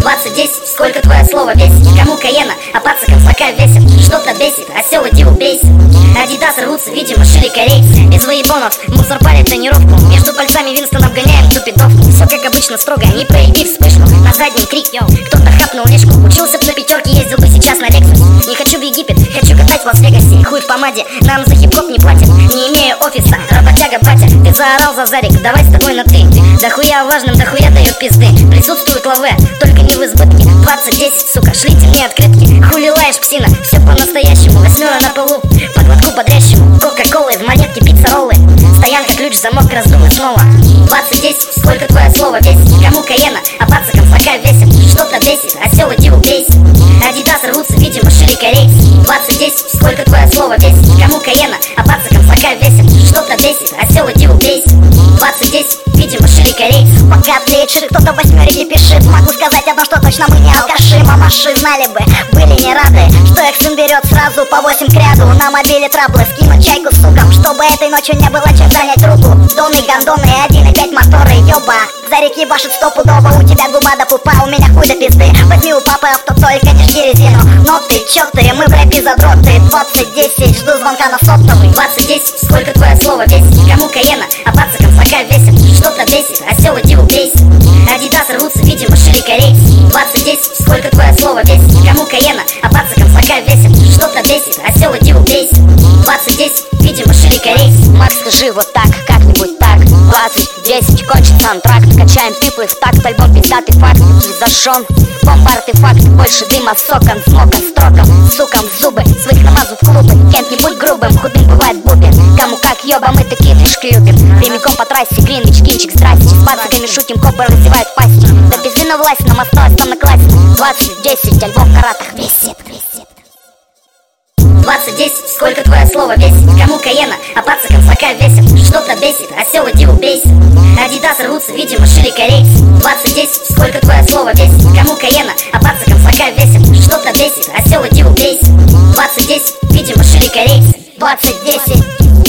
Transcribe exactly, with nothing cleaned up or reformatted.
двадцать десять, сколько твое слово весит? Кому Каена, а пацакам флака весит. Что-то бесит, осел иди убейся. Адидас рвутся, видимо, шили корейцы. Без выебонов, мусор палит тренировку. Между пальцами Винстон обгоняем тупидовку. Все как обычно строго, не прояви вспышку. На заднем крик, йоу, кто-то хапнул лишку. Учился б на пятерке, ездил бы сейчас на Лексус. Не хочу в Египет, хочу катать в Лас-Вегасе. Хуй в помаде, нам за хип-хоп не платят. Не имею офиса, работяга батя. Ты заорал за Зарик, давай с тобой на ты. Дохуя важным, дохуя дает пизды. Присутствует лаве, только не в избытке. Двадцать десять, сука, шлите мне открытки. Хули лаешь, псина, все по-настоящему. Восьмера на полу, по глотку бодрящему. Кока-колы, в монетке пицца-роллы. Стоянка, ключ, замок, раздумы снова. Двадцать десять, сколько твое слово весит? Кому Каена, а пацакам флака весит. Что-то бесит, осел иди убейся. Адидас рвутся, видимо, шили корейцы. Двадцать десять, сколько твое слово весит? Кому Каена, а пацакам флака весит. Что-то бесит, осел иди убейся. Двадцать десять, видимо, шили корейцы. Пока плечит, кто-то в восьмерке пишет. Могу сказать одно, что точно мы не алкаши. Мамаши знали бы, были не рады, что их сын берет сразу по восемь к ряду. На мобиле траблы, скинуть чайку сукам, чтобы этой ночью не было чем занять руку. Доны, гондоны, один и пять моторы, ёба. За реки башит стопудово, у тебя губа до пупа, у меня хуй до пизды. Возьми у папы авто, только не жги резину. Но ты чё ты, мы в рэпе задроты. Двадцать десять, жду звонка на сотовый. Двадцать десять, сколько твое слово весит? Кому Каена, а пацакам флака весит. Что-то бесит, осел иди убейся. Адидас рвутся, видимо, шили корейцы. Двадцать десять, сколько твое слово весит? Кому Каена, а пацакам флака весит. Что-то бесит, осел иди убейся. Двадцать десять, видимо, шили корейцы. Макс, скажи вот так, как-нибудь так. Двадцать десять, кончится антракт. Качаем пиплы в такт, альбом пиздатый факт. Зашон, бомб-артефакт. Больше дыма, сокон, смокон, строком. Сукам в зубы, своих намазу в клубы. Кент, не будь грубым, худым бывает бубен. Кому как, ёба, мы такие движки любим. Прямиком по трассе, Гринвич, кинчик, здрасте. С пацаками шутим, копы разевают пасти. Да пизды на власть, нам осталось там на классе. Двадцать десять, альбом в каратах висит, висит. Двадцать десять, сколько твое слово весит? Кому Каена, а пацакам флака весит. Что-то бесит, осел иди убейся. Адидас рвутся, видимо, шили корейцы. Двадцать десять, сколько твое слово весит? Кому Каена, а пацакам флака весит. Что-то бесит, осел иди убейся. Двадцать десять, видимо, шили корейцы. Двадцать десять.